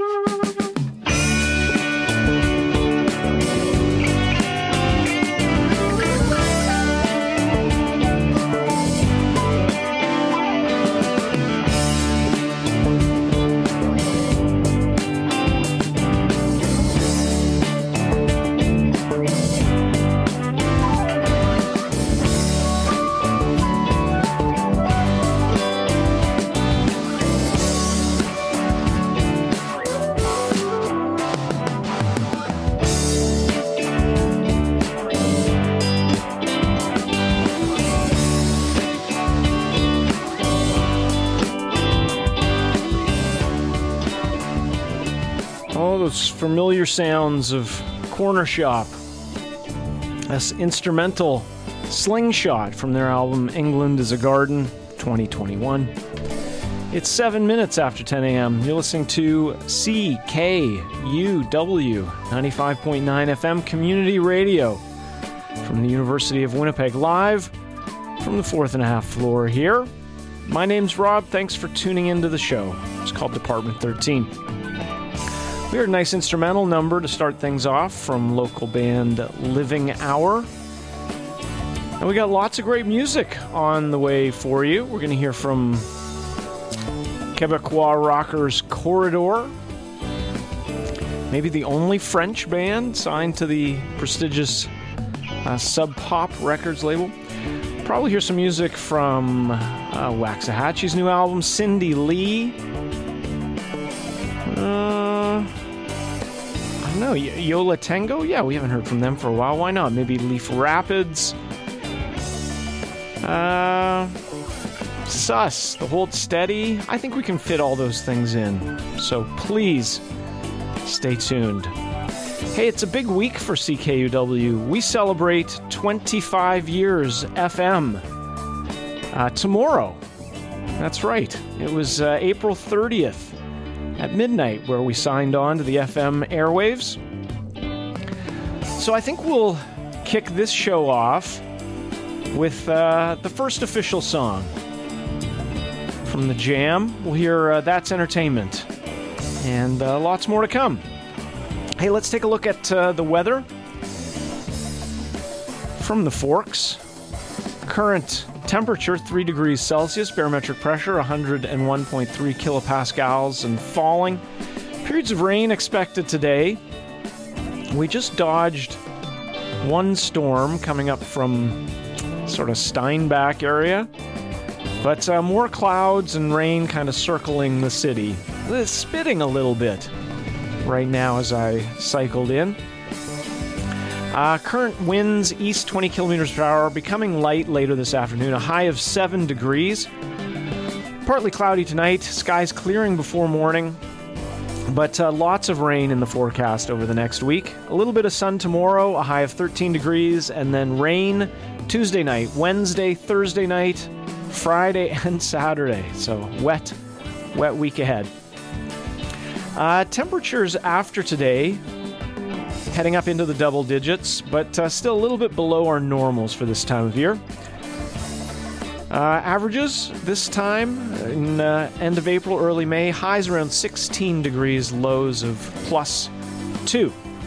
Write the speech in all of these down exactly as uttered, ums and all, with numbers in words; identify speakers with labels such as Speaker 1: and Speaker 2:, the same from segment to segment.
Speaker 1: Familiar sounds of Corner Shop. That's instrumental Slingshot from their album England is a Garden twenty twenty-one. It's seven minutes after ten a.m. You're listening to C K U W ninety-five point nine F M Community Radio from the University of Winnipeg, live from the fourth and a half floor here. My name's Rob. Thanks for tuning into the show. It's called Department thirteen. We heard a nice instrumental number to start things off from local band Living Hour. And we got lots of great music on the way for you. We're going to hear from Quebecois rockers Corridor, maybe the only French band signed to the prestigious uh, Sub Pop Records label. Probably hear some music from uh, Waxahachie's new album, Cindy Lee. Uh... No, Yola Tango? Yeah, we haven't heard from them for a while. Why not? Maybe Leaf Rapids. Uh, Sus, The Hold Steady. I think we can fit all those things in. So please, stay tuned. Hey, it's a big week for C K U W. We celebrate twenty-five years F M uh, tomorrow. That's right. It was uh, April thirtieth. At midnight, where we signed on to the F M airwaves. So I think we'll kick this show off with uh, the first official song from the Jam. We'll hear uh, That's Entertainment, and uh, lots more to come. Hey, let's take a look at uh, the weather from the Forks. Current temperature, three degrees Celsius. Barometric pressure, one hundred one point three kilopascals and falling. Periods of rain expected today. We just dodged one storm coming up from sort of Steinbach area. But uh, more clouds and rain kind of circling the city. It's spitting a little bit right now as I cycled in. Uh, current winds east twenty kilometers per hour, becoming light later this afternoon, a high of seven degrees. Partly cloudy tonight, skies clearing before morning, but uh, lots of rain in the forecast over the next week. A little bit of sun tomorrow, a high of thirteen degrees, and then rain Tuesday night, Wednesday, Thursday night, Friday, and Saturday. So wet, wet week ahead. Uh, temperatures after today, heading up into the double digits, but uh, still a little bit below our normals for this time of year. Uh, averages this time in uh, end of April, early May, highs around sixteen degrees, lows of plus two.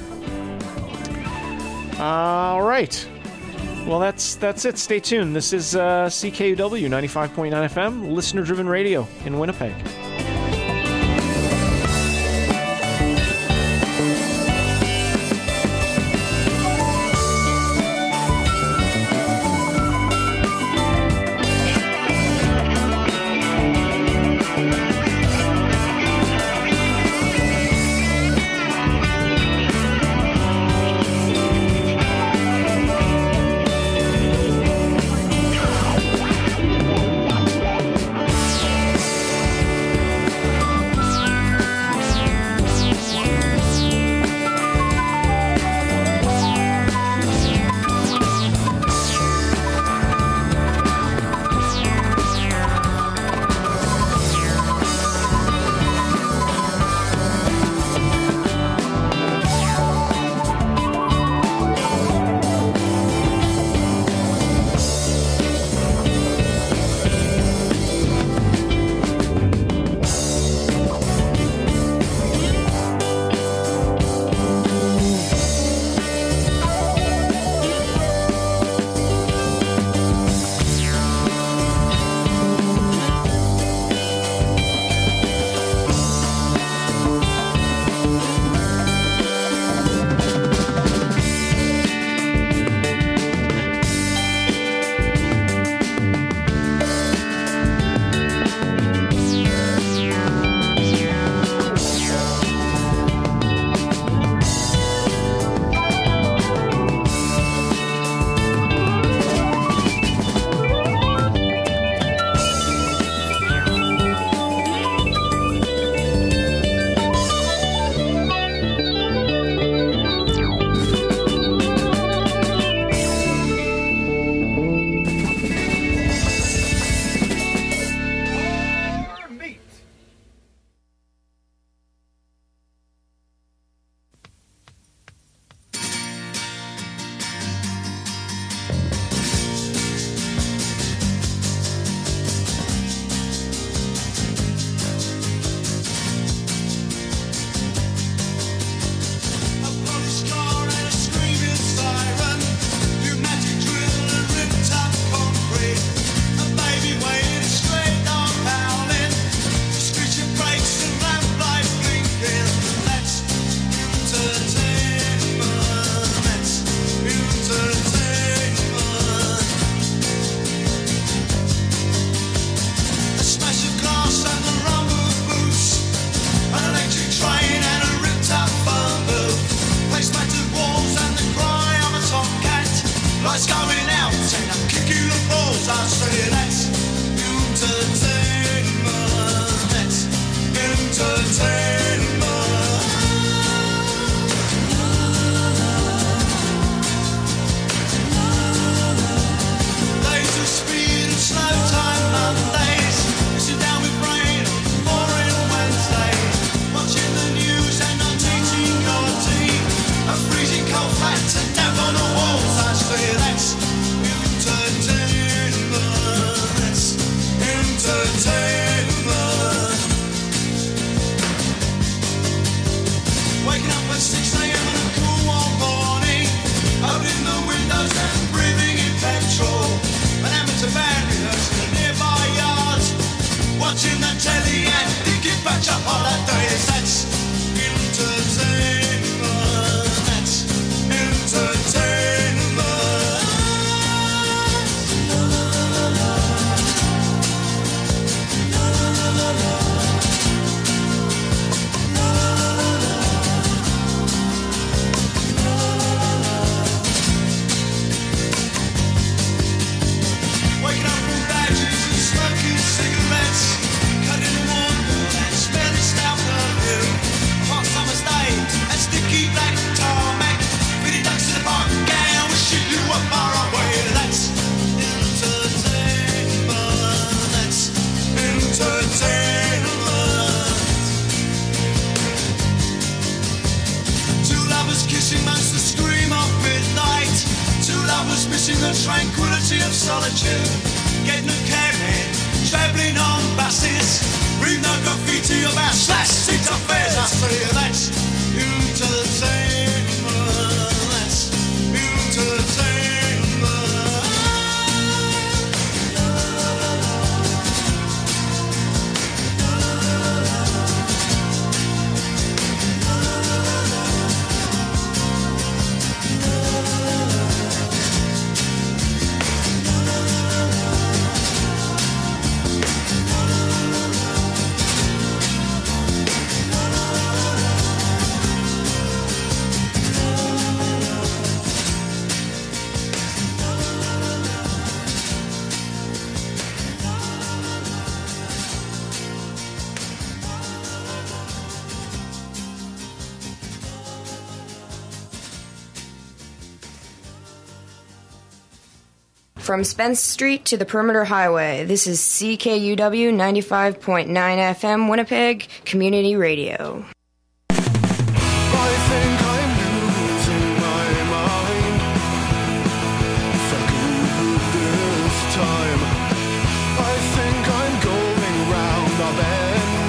Speaker 1: All right. Well, that's that's it. Stay tuned. This is uh, C K U W ninety-five point nine F M, listener-driven radio in Winnipeg.
Speaker 2: walls. I say that's entertainment. That's entertainment. Days of speed and slow time Mondays. Sitting down with rain, pouring Wednesdays. Watching the news and not eating your tea. A freezing cold flat and down on the walls. I say that's entertainment. That's entertainment. Waking up at six a.m. on a cool warm morning. Opening the windows and breathing in petrol. An amateur band rehearsing in nearby yards. Watching the telly and thinking back to holidays. That's entertainment. That's entertainment. Waking up from badges and smoking cigarettes. Cutting the water and smelling stout perfume. Hot summer's day and sticky black tarmac. Feeding ducks in the park gown, wishing you were far away. That's entertainment. That's entertainment. Two lovers kissing most the scream of midnight. Two lovers missing the tranquility of solitude. Getting a cab in, travelling on buses. Read no graffiti about slash seat affairs. I say that's entertainment. That's entertainment.
Speaker 3: From Spence Street to the Perimeter Highway, this is C K U W ninety-five point nine F M Winnipeg Community Radio.
Speaker 2: I think I'm losing my mind. For good this time. I think I'm going round the bend.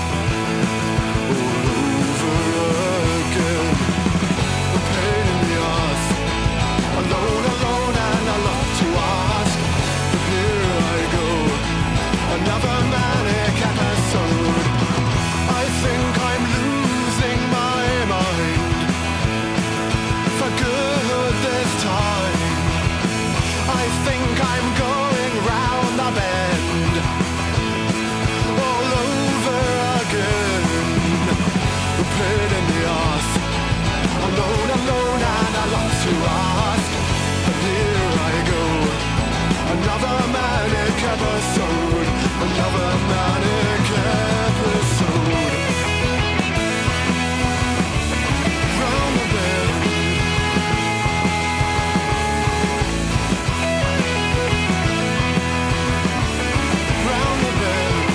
Speaker 2: All over again. A pain in the ass. Alone, alone, and a lot to ask. But here I go. Another manic episode. I think I'm losing my mind. For good this time. I think I'm going round the bend. All over again. A pain in the ass. Alone, alone, and a lot to ask. And here I go. Another manic episode. Another manic episode. Round the bend. Round the bend.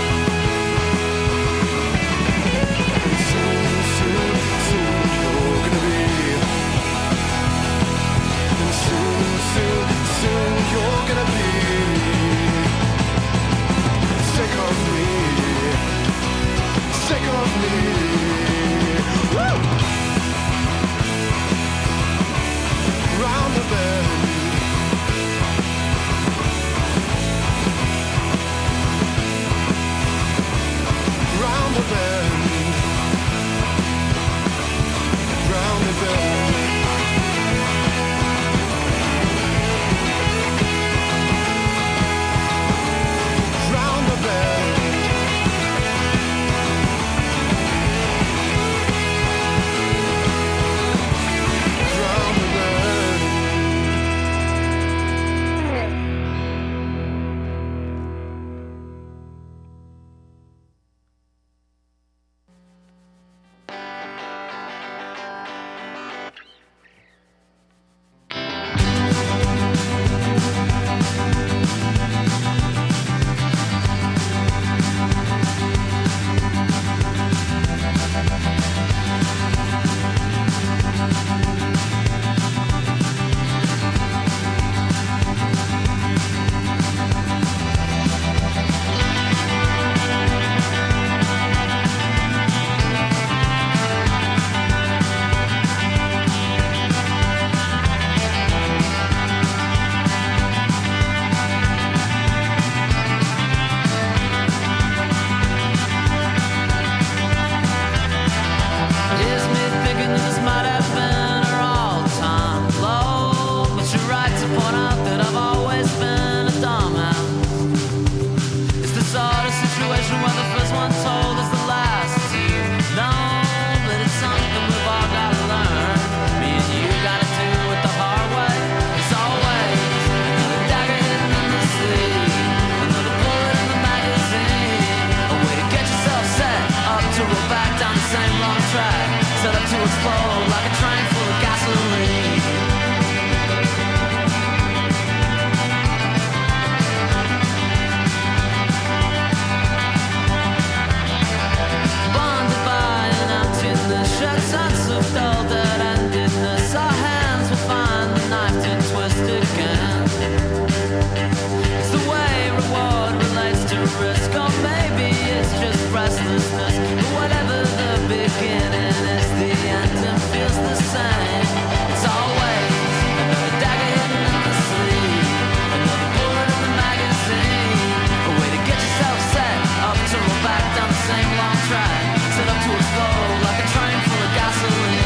Speaker 2: And soon, soon, soon you're gonna be. And soon, soon, soon you're gonna be sick of me.
Speaker 4: point out that I've always been a dumbass. It's the sort of situation where the first one told is the last. No, but it's something we've all gotta learn. Me and you gotta do it the hard way. It's always another dagger hidden in the sleeve, another bullet in the magazine, a way to get yourself set up to roll back down the same wrong track, set up to explode like a train full of gasoline. Shed sense of dull dead-endedness. Our hands will find the knife to twist it again. It's the way reward relates to risk, or maybe it's just restlessness. But whatever the beginning is, the ending feels the same. It's always another dagger hidden in the sleeve, another bullet in the magazine, a way to get yourself set up to roll back down the same long track, set up to explode like a train full of gasoline.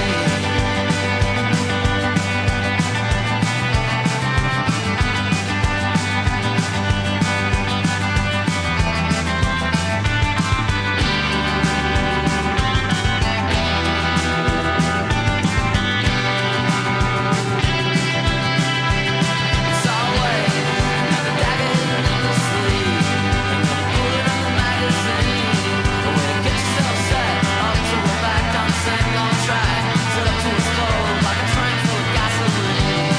Speaker 4: It's always another dagger hidden in the sleeve, another bullet in the magazine, a way to get yourself set up to roll back down the same long track, set up to explode like a train full of gasoline.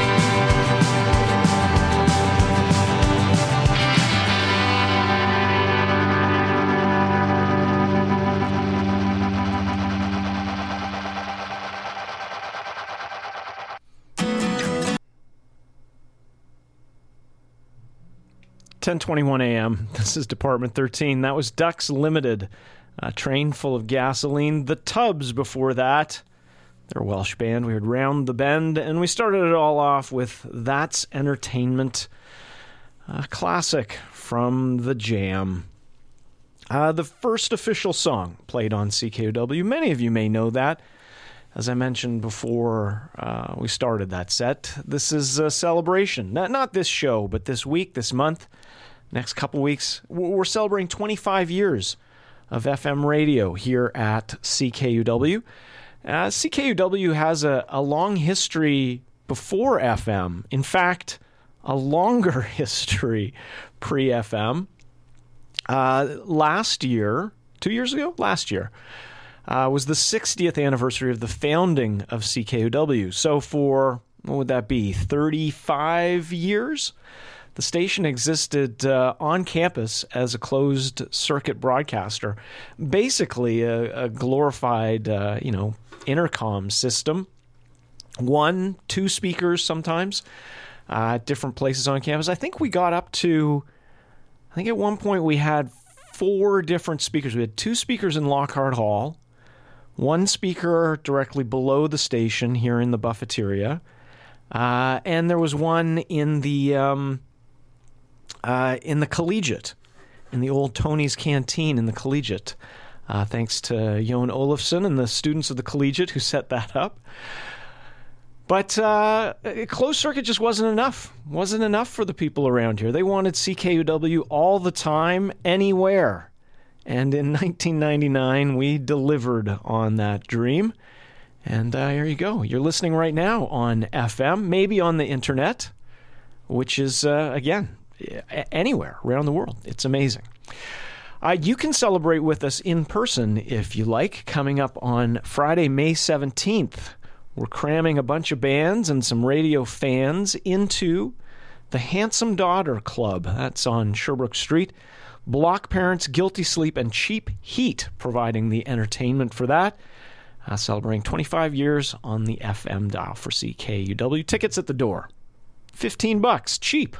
Speaker 1: ten twenty-one a.m. This is Department thirteen. That was Ducks Limited, a train full of gasoline. The Tubs before that. They're a Welsh band. We heard Round the Bend, and we started it all off with That's Entertainment, a classic from The Jam. Uh, the first official song played on C K U W. Many of you may know that. As I mentioned before uh, we started that set, this is a celebration. Not, not this show, but this week, this month, next couple weeks. We're celebrating twenty-five years of F M radio here at C K U W. Uh, C K U W has a, a long history before F M. In fact, a longer history pre-F M. Uh, last year, two years ago? Last year. Uh, was the sixtieth anniversary of the founding of C K U W. So for, what would that be, thirty-five years? The station existed uh, on campus as a closed-circuit broadcaster, basically a, a glorified, uh, you know, intercom system. One, two speakers sometimes uh, at different places on campus. I think we got up to, I think at one point we had four different speakers. We had two speakers in Lockhart Hall, one speaker directly below the station here in the Buffeteria, uh, and there was one in the um, uh, in the Collegiate, in the old Tony's Canteen in the Collegiate. Uh, thanks to Jon Olofsson and the students of the Collegiate who set that up. But uh, closed circuit just wasn't enough. Wasn't enough for the people around here. They wanted C K U W all the time, anywhere. And in nineteen ninety-nine, we delivered on that dream. And uh, here you go. You're listening right now on F M, maybe on the internet, which is, uh, again, anywhere around the world. It's amazing. Uh, you can celebrate with us in person if you like, coming up on Friday, May seventeenth. We're cramming a bunch of bands and some radio fans into the Handsome Daughter Club. That's on Sherbrooke Street. Block Parents, Guilty Sleep, and Cheap Heat providing the entertainment for that. Uh, celebrating twenty-five years on the F M dial for C K U W. Tickets at the door. fifteen bucks. Cheap.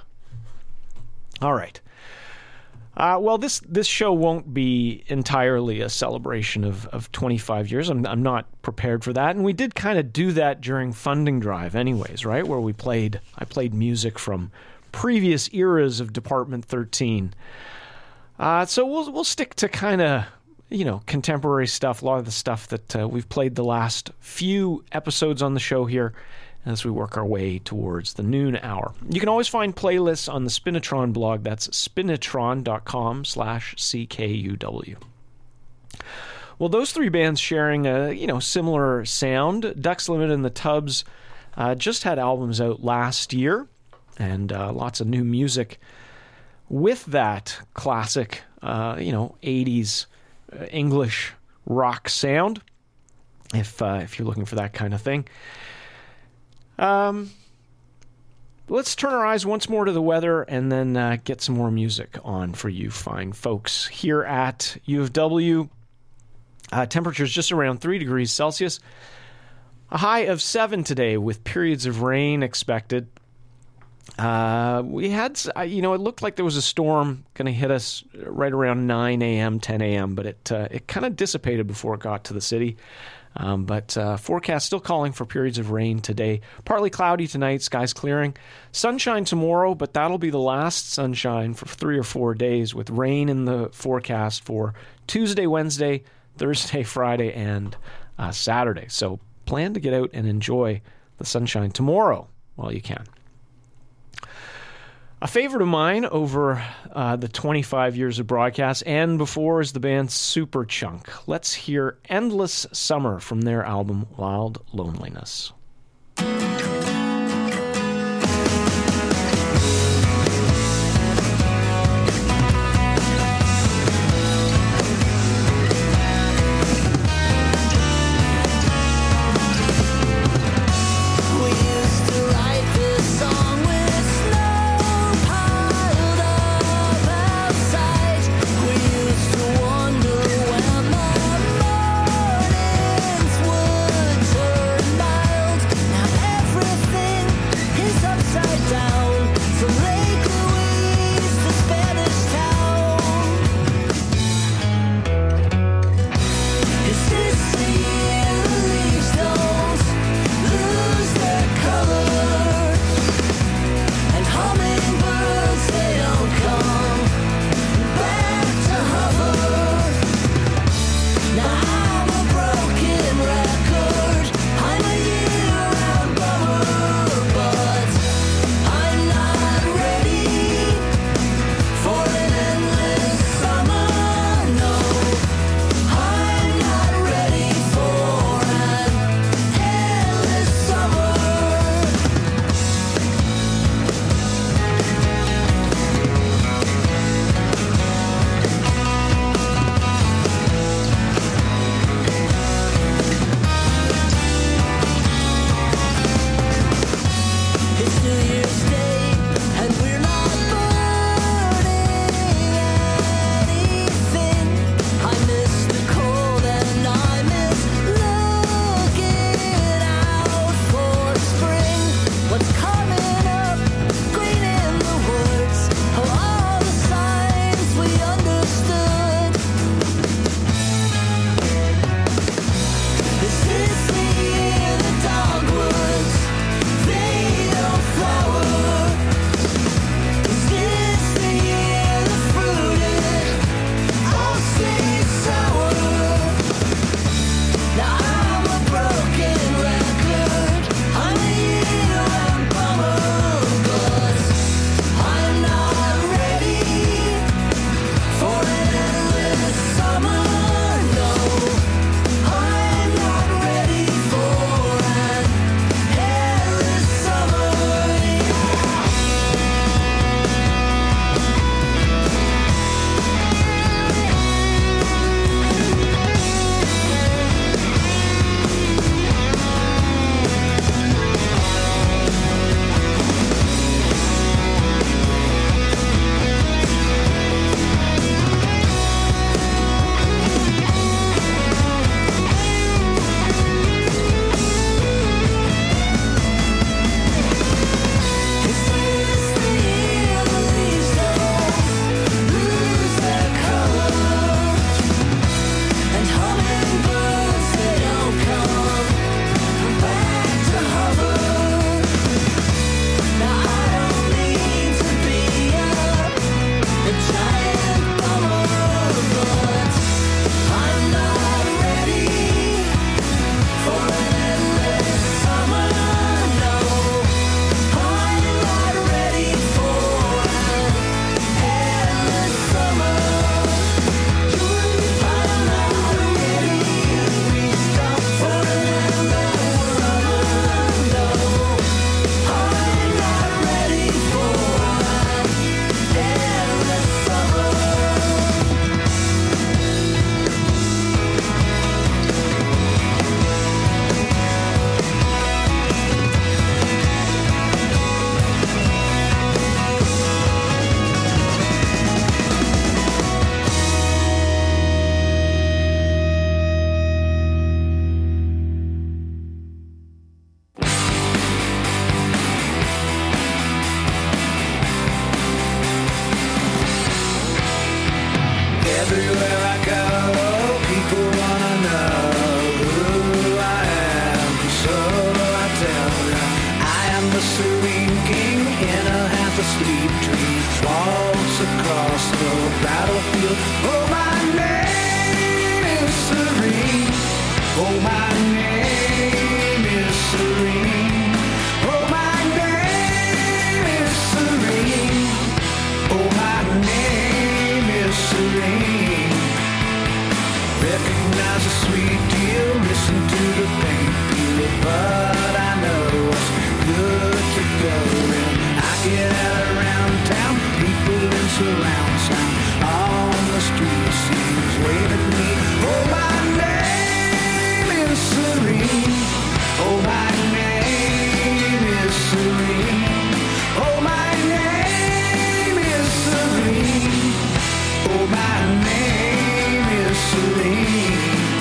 Speaker 1: All right. Uh, well, this this show won't be entirely a celebration of, of twenty-five years. I'm, I'm not prepared for that. And we did kind of do that during Funding Drive anyways, right? Where we played, I played music from previous eras of Department thirteen. Uh, so we'll we'll stick to kind of, you know, contemporary stuff, a lot of the stuff that uh, we've played the last few episodes on the show here as we work our way towards the noon hour. You can always find playlists on the Spinitron blog. That's spinitron.com slash CKUW. Well, those three bands sharing a you know similar sound. Ducks Limited and the Tubs uh, just had albums out last year, and uh, lots of new music with that classic, uh, you know, eighties uh, English rock sound. If uh, if you're looking for that kind of thing. Um, let's turn our eyes once more to the weather and then uh, get some more music on for you fine folks. Here at U of W, uh, temperatures just around three degrees Celsius. A high of seven today with periods of rain expected. Uh, we had, you know, it looked like there was a storm going to hit us right around nine a.m., ten a.m., but it, uh, it kind of dissipated before it got to the city. Um, but uh, forecast still calling for periods of rain today. Partly cloudy tonight, skies clearing. Sunshine tomorrow, but that'll be the last sunshine for three or four days with rain in the forecast for Tuesday, Wednesday, Thursday, Friday, and uh, Saturday. So plan to get out and enjoy the sunshine tomorrow while you can. A favorite of mine over uh, the twenty-five years of broadcast and before is the band Superchunk. Let's hear Endless Summer from their album Wild Loneliness.
Speaker 5: Mild serene king in a half asleep dream walks across the battlefield. Oh, my name is Serene. Oh, my name is Serene. Oh, my name is Serene. Oh, my name is Serene. Recognize the sweet deal, listen to the pain feel, but I know it's good to go. And I get out around town, people in surround sound on the street seems wave at me. Oh, my name is Serene. Oh, my name is Serene. Oh, my name is Serene. Oh, my name is Serene.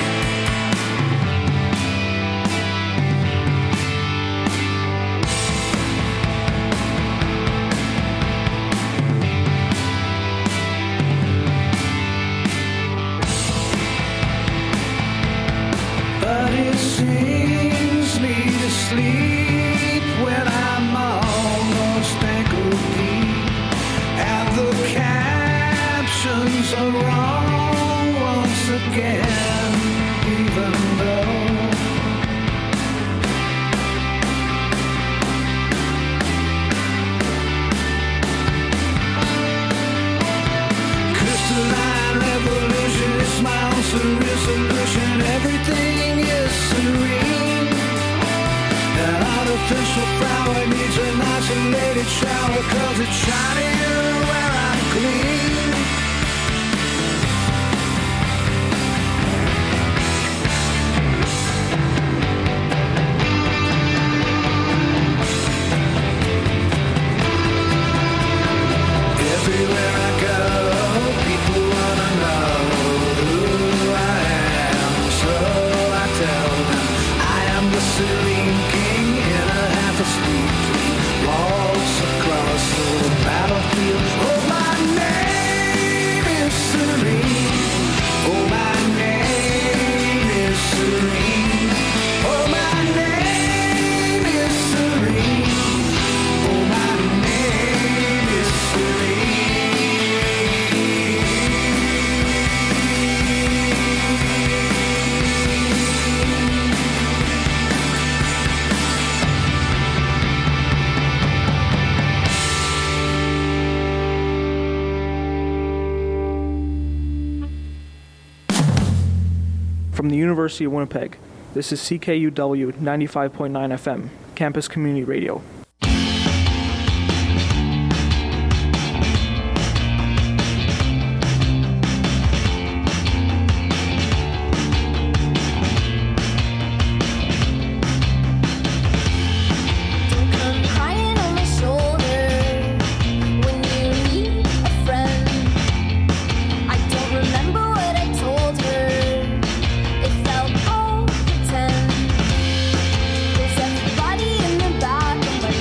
Speaker 5: But it sings me to sleep when I'm almost ankle deep, and the captions are wrong once again, even though crystalline revolution is my own resolution. Everything is serene. An artificial flower needs an isolated shower, 'cause it's shining where I'm clean. Everywhere I go, people wanna know who I am, so I tell them I am the Serene King in a half asleep dream, walks across the battlefield. Oh, my name is Serene. Oh, my name is Serene. Oh, my name is Serene. Oh, my name is Serene.
Speaker 6: From the University of Winnipeg, this is C K U W ninety-five point nine F M, Campus Community Radio.
Speaker 7: Come crying on my shoulder when you need a friend. I don't remember what I told her. It felt all pretend. There's everybody in the back of my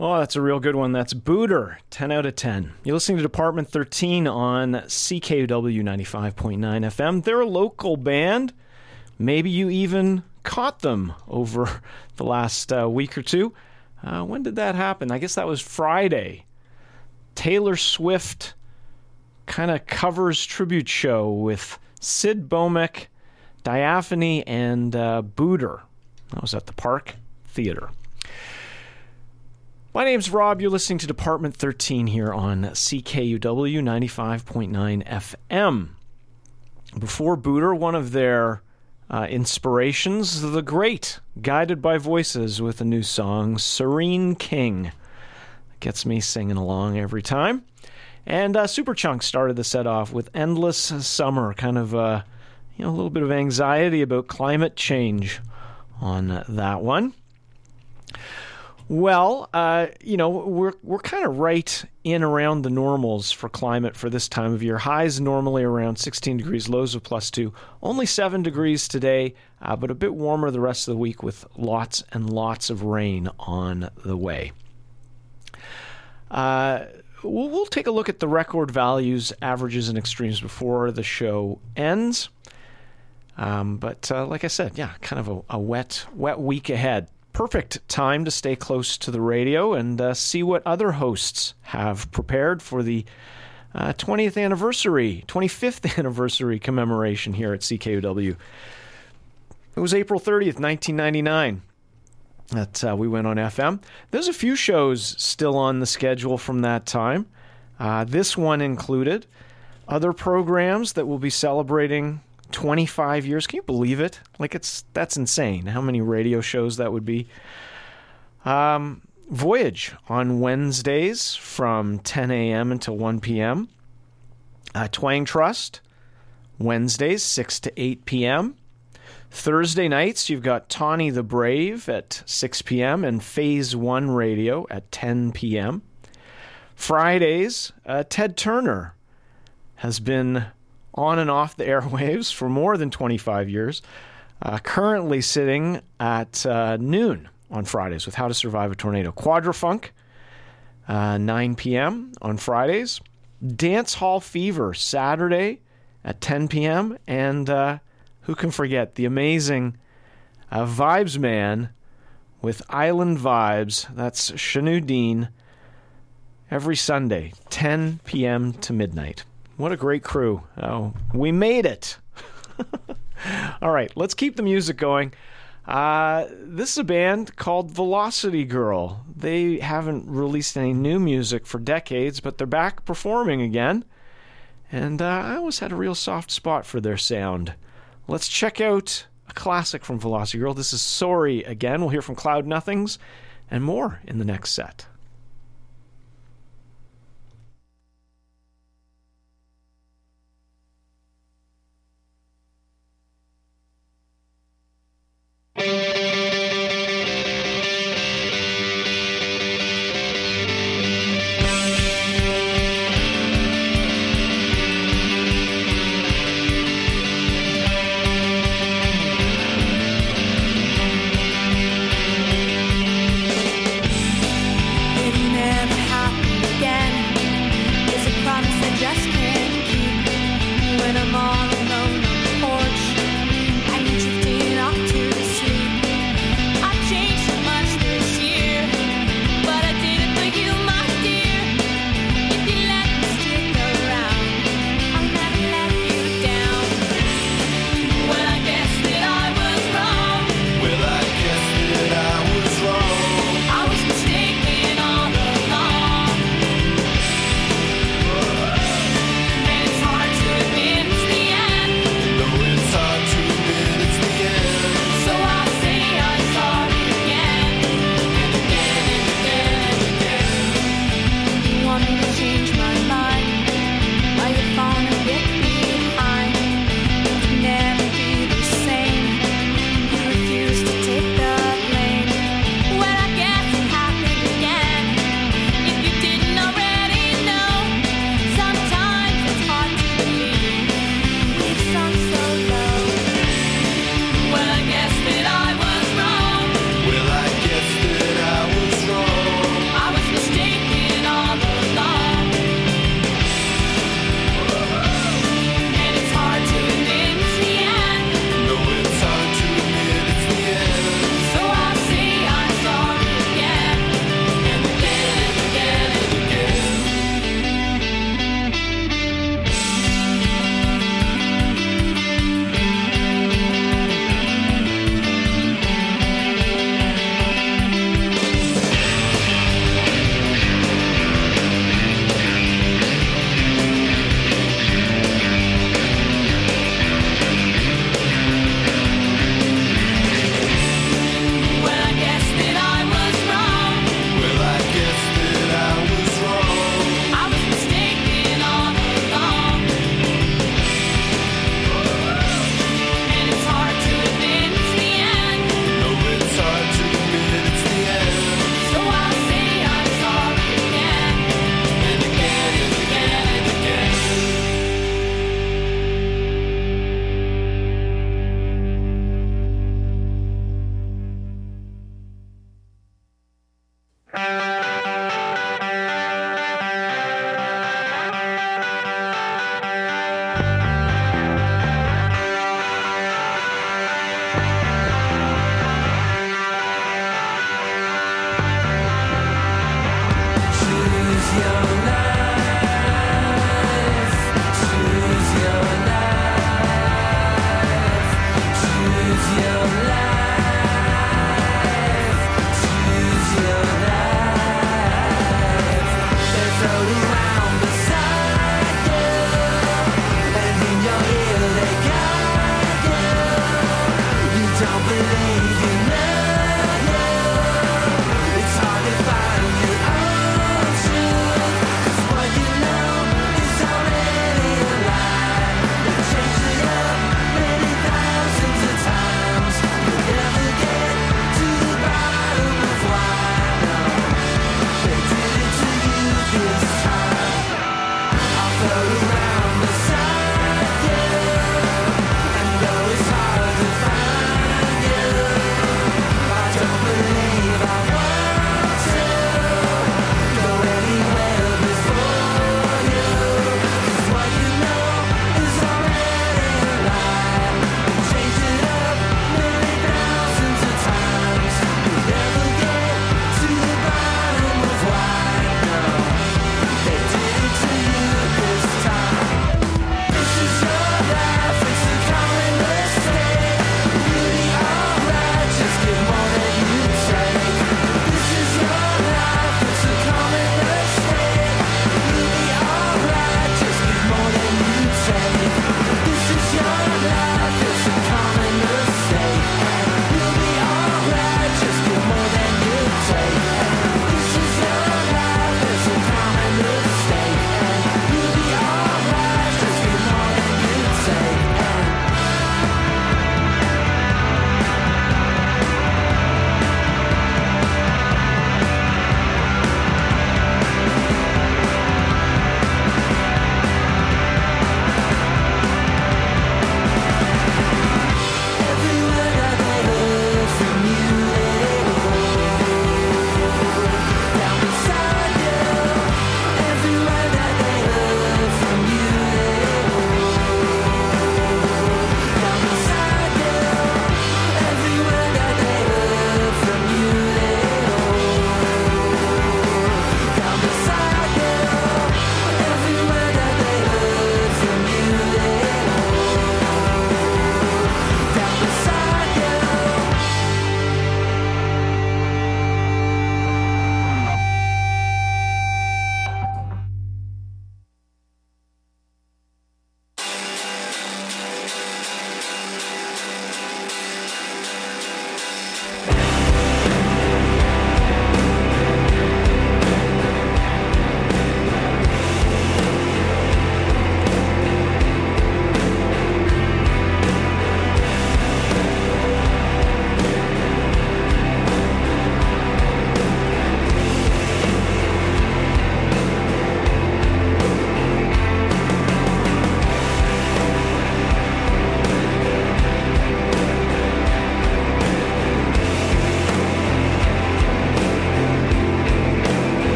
Speaker 1: Oh, that's a real good one. That's Booter, ten out of ten. You're listening to Department thirteen on C K U W ninety-five point nine F M. They're a local band. Maybe you even caught them over the last uh, week or two. Uh, when did that happen? I guess that was Friday. Taylor Swift kind of covers tribute show with Sid Bomek, Diaphony, and uh, Booter. That was at the Park Theater. My name's Rob. You're listening to Department thirteen here on C K U W ninety-five point nine F M. Before Booter, one of their uh, inspirations, The Great, Guided by Voices with a new song, Serene King. Gets me singing along every time. And uh, Superchunk started the set off with Endless Summer, kind of uh, you know, a little bit of anxiety about climate change on that one. Well, uh, you know, we're we're kind of right in around the normals for climate for this time of year. Highs normally around sixteen degrees, lows of plus two. Only seven degrees today, uh, but a bit warmer the rest of the week with lots and lots of rain on the way. Uh, we'll, we'll take a look at the record values, averages, and extremes before the show ends. Um, but uh, like I said, yeah, kind of a, a wet, wet week ahead. Perfect time to stay close to the radio and uh, see what other hosts have prepared for the uh, twentieth anniversary, twenty-fifth anniversary commemoration here at C K U W. It was April thirtieth, nineteen ninety-nine that uh, we went on F M. There's a few shows still on the schedule from that time. Uh, this one included other programs that will be celebrating twenty-five years. Can you believe it? Like, it's that's insane how many radio shows that would be. Um, Voyage on Wednesdays from ten a.m. until one p.m. Uh, Twang Trust, Wednesdays, six to eight p.m. Thursday nights, you've got Tawny the Brave at six p.m. and Phase one Radio at ten p.m. Fridays, uh, Ted Turner has been on and off the airwaves for more than twenty-five years, uh, currently sitting at uh, noon on Fridays with How to Survive a Tornado. Quadrafunk, uh, nine p.m. on Fridays. Dance Hall Fever, Saturday at ten p.m. And uh, who can forget the amazing uh, Vibes Man with Island Vibes. That's Shanu Dean, every Sunday, ten p.m. to midnight. What a great crew. Oh, we made it. All right, let's keep the music going. Uh, this is a band called Velocity Girl. They haven't released any new music for decades, but they're back performing again. And uh, I always had a real soft spot for their sound. Let's check out a classic from Velocity Girl. This is Sorry Again. We'll hear from Cloud Nothings and more in the next set.
Speaker 7: It's hard to admit it's the end.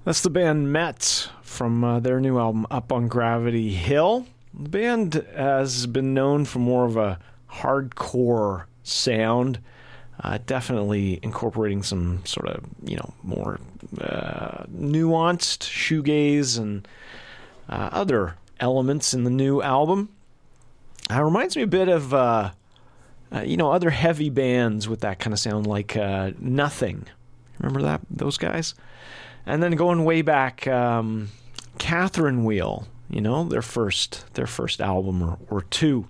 Speaker 1: That's the band Met from uh, their new album Up on Gravity Hill. The band has been known for more of a hardcore sound, uh, definitely incorporating some sort of, you know, more uh, nuanced shoegaze and uh, other elements in the new album. It uh, reminds me a bit of, uh, uh, you know, other heavy bands with that kind of sound, like uh, Nothing. Remember that, those guys? And then going way back, um, Catherine Wheel, you know, their first their first album or, or two.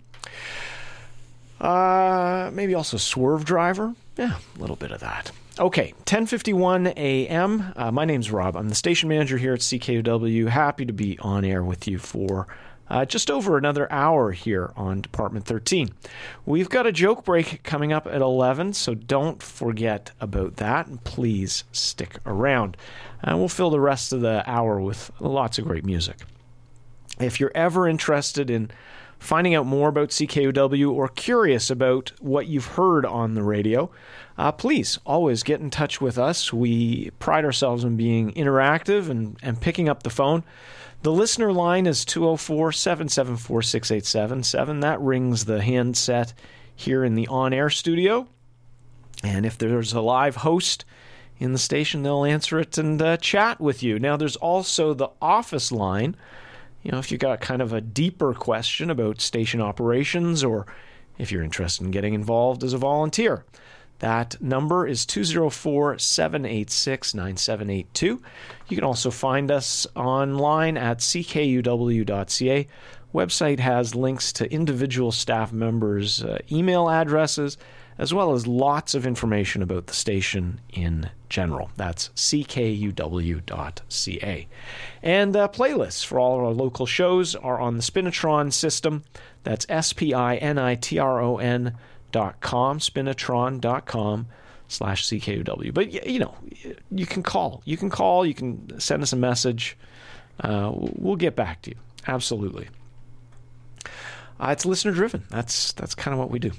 Speaker 1: Uh, maybe also Swerve Driver. Yeah, a little bit of that. Okay, ten fifty-one a.m. Uh, my name's Rob. I'm the station manager here at C K U W. Happy to be on air with you for uh, just over another hour here on Department thirteen. We've got a joke break coming up at eleven, so don't forget about that. And please stick around. And we'll fill the rest of the hour with lots of great music. If you're ever interested in finding out more about C K U W or curious about what you've heard on the radio, uh, please always get in touch with us. We pride ourselves on being interactive and, and picking up the phone. The listener line is two oh four, seven seven four, six eight seven seven. That rings the handset here in the on-air studio. And if there's a live host in the station, they'll answer it and uh, chat with you. Now, there's also the office line. You know, if you've got kind of a deeper question about station operations, or if you're interested in getting involved as a volunteer, that number is two oh four, seven eight six, nine seven eight two. You can also find us online at c k u w dot c a. Website has links to individual staff members' uh, email addresses, as well as lots of information about the station in general. That's c k u w dot c a. And uh, playlists for all of our local shows are on the Spinitron system. That's S P I N I T R O N dot com, spinitron dot com slash C K U W. But, you know, you can call. You can call. You can send us a message. Uh, we'll get back to you. Absolutely. Uh, it's listener-driven. That's, that's kind of what we do.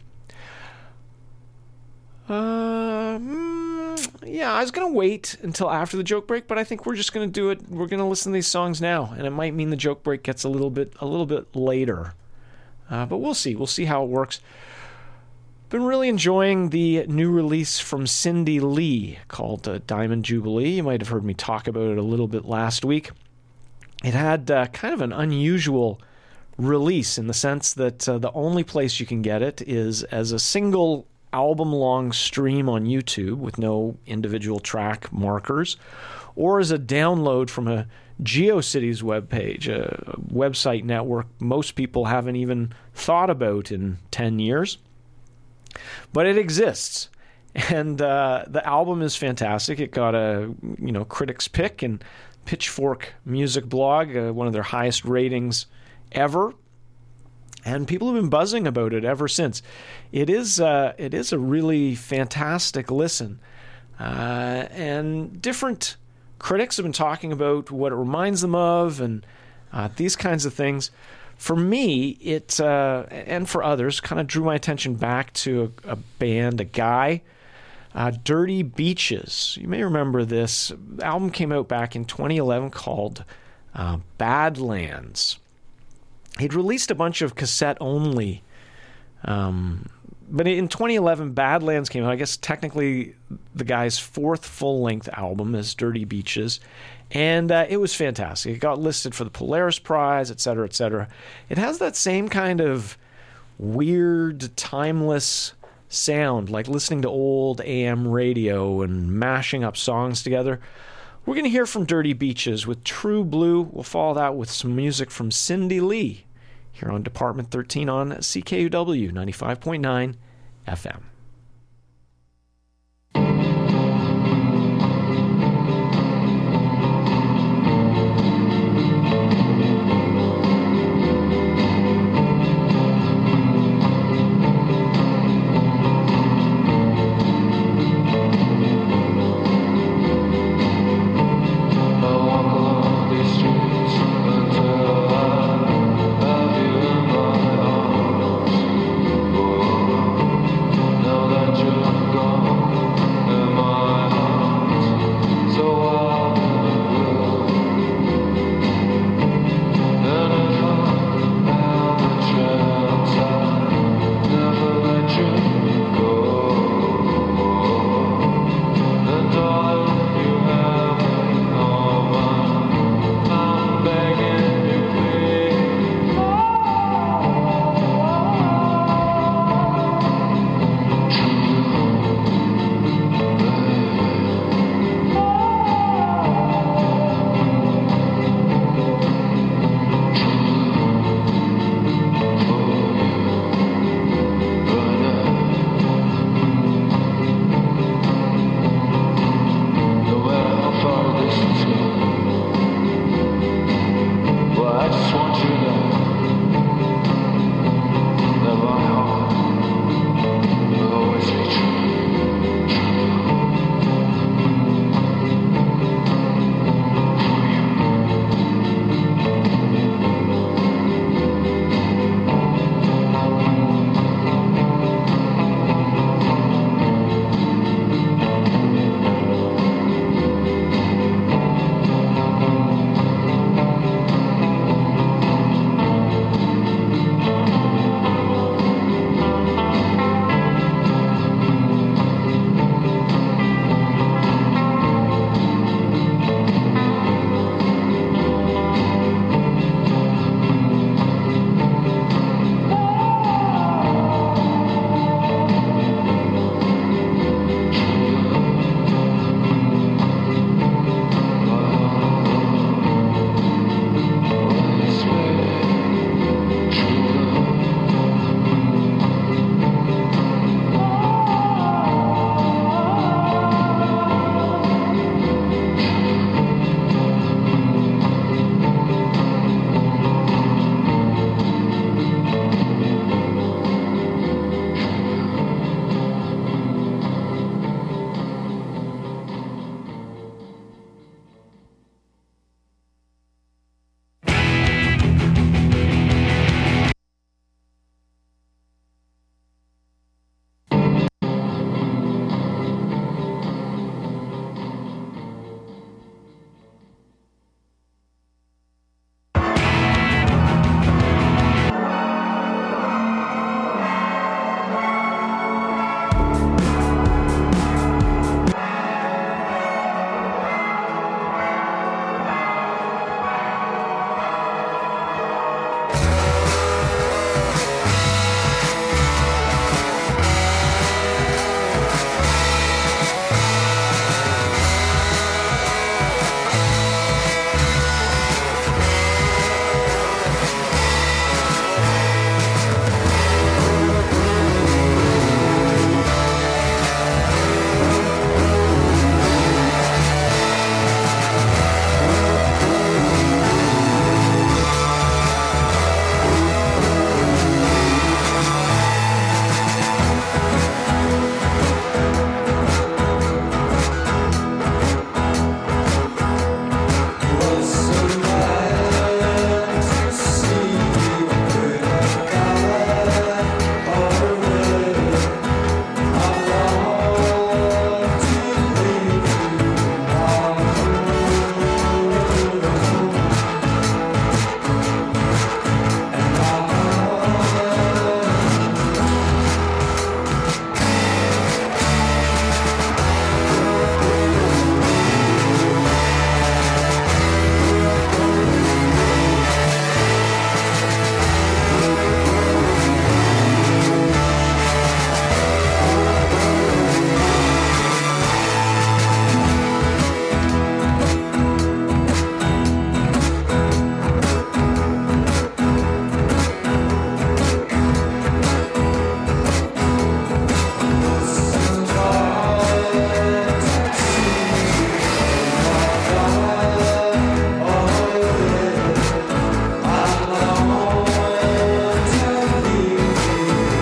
Speaker 1: Uh, mm, yeah, I was going to wait until after the joke break, but I think we're just going to do it. We're going to listen to these songs now, and it might mean the joke break gets a little bit a little bit later. Uh, but we'll see. We'll see how it works. Been really enjoying the new release from Cindy Lee called uh, Diamond Jubilee. You might have heard me talk about it a little bit last week. It had uh, kind of an unusual release in the sense that uh, the only place you can get it is as a single album-long stream on YouTube with no individual track markers, or as a download from a GeoCities webpage, a website network most people haven't even thought about in ten years. But it exists, and uh, the album is fantastic. It got a you know critics' pick and Pitchfork Music Blog, uh, one of their highest ratings ever. And people have been buzzing about it ever since. It is uh, it is a really fantastic listen. Uh, and different critics have been talking about what it reminds them of and uh, these kinds of things. For me, it, uh, and for others, kind of drew my attention back to a, a band, a guy, uh, Dirty Beaches. You may remember this. The album came out back in twenty eleven called uh, Badlands. He'd released a bunch of cassette-only, um, but in twenty eleven, Badlands came out. I guess technically the guy's fourth full-length album is Dirty Beaches, and uh, it was fantastic. It got listed for the Polaris Prize, et cetera, et cetera. It has that same kind of weird, timeless sound, like listening to old A M radio and mashing up songs together. We're going to hear from Dirty Beaches with True Blue. We'll follow that with some music from Cindy Lee here on Department thirteen on C K U W ninety-five point nine F M.